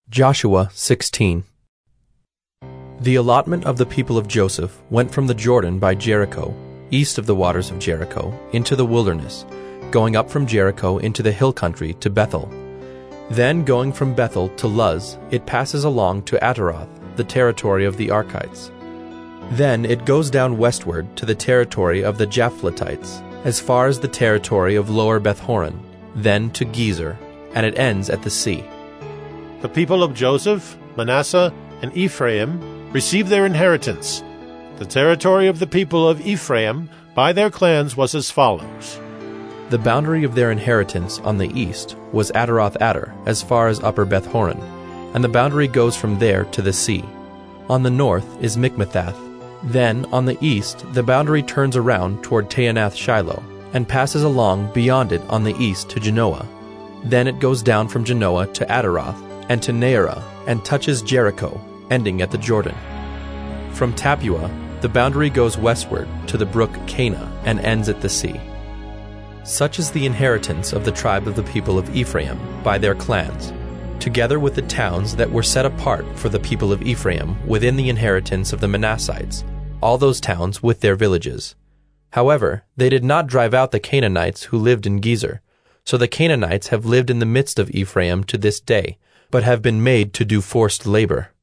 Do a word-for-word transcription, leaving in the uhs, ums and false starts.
Joshua sixteen. The allotment of the people of Joseph went from the Jordan by Jericho, east of the waters of Jericho, into the wilderness, going up from Jericho into the hill country to Bethel. Then going from Bethel to Luz, it passes along to Ataroth, the territory of the Archites. Then it goes down westward to the territory of the Japhletites, as far as the territory of Lower Beth-horon, then to Gezer, and it ends at the sea. The people of Joseph, Manasseh, and Ephraim received their inheritance. The territory of the people of Ephraim by their clans was as follows. The boundary of their inheritance on the east was Ataroth-Adar, as far as Upper Beth-horon, and the boundary goes from there to the sea. On the north is Mikmethath. Then, on the east, the boundary turns around toward Taanath-Shiloh, and passes along beyond it on the east to Genoa. Then it goes down from Genoa to Ataroth, and to Naarah, and touches Jericho, ending at the Jordan. From Tappuah, the boundary goes westward to the brook Cana, and ends at the sea. Such is the inheritance of the tribe of the people of Ephraim by their clans, together with the towns that were set apart for the people of Ephraim within the inheritance of the Manassites, all those towns with their villages. However, they did not drive out the Canaanites who lived in Gezer, so the Canaanites have lived in the midst of Ephraim to this day, but have been made to do forced labor.